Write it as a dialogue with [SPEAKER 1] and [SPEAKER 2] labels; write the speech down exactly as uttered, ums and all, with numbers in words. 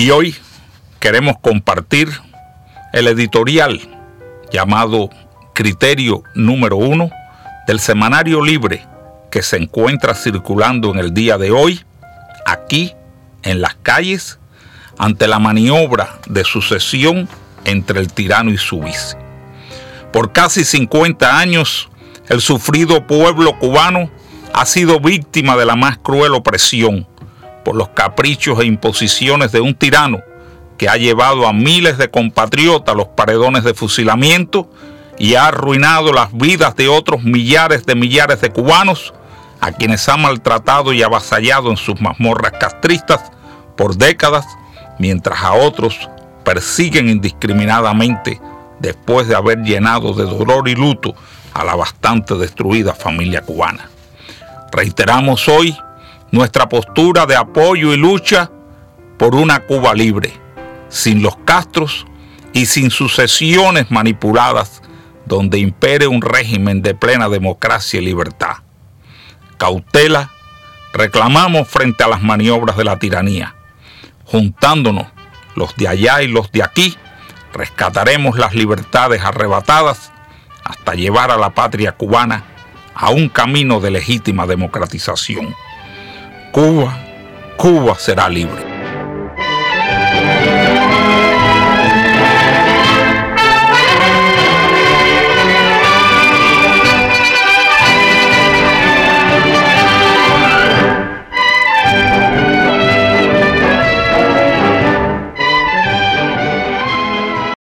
[SPEAKER 1] Y hoy queremos compartir el editorial llamado Criterio número uno del Semanario Libre, que se encuentra circulando en el día de hoy, aquí en las calles, ante la maniobra de sucesión entre el tirano y su vice. Por casi cincuenta años, el sufrido pueblo cubano ha sido víctima de la más cruel opresión por los caprichos e imposiciones de un tirano que ha llevado a miles de compatriotas a los paredones de fusilamiento y ha arruinado las vidas de otros millares de millares de cubanos a quienes ha maltratado y avasallado en sus mazmorras castristas por décadas, mientras a otros persiguen indiscriminadamente después de haber llenado de dolor y luto a la bastante destruida familia cubana. Reiteramos hoy nuestra postura de apoyo y lucha por una Cuba libre, sin los Castros y sin sucesiones manipuladas, donde impere un régimen de plena democracia y libertad. Cautela reclamamos frente a las maniobras de la tiranía. Juntándonos los de allá y los de aquí, rescataremos las libertades arrebatadas hasta llevar a la patria cubana a un camino de legítima democratización. Cuba, Cuba será libre.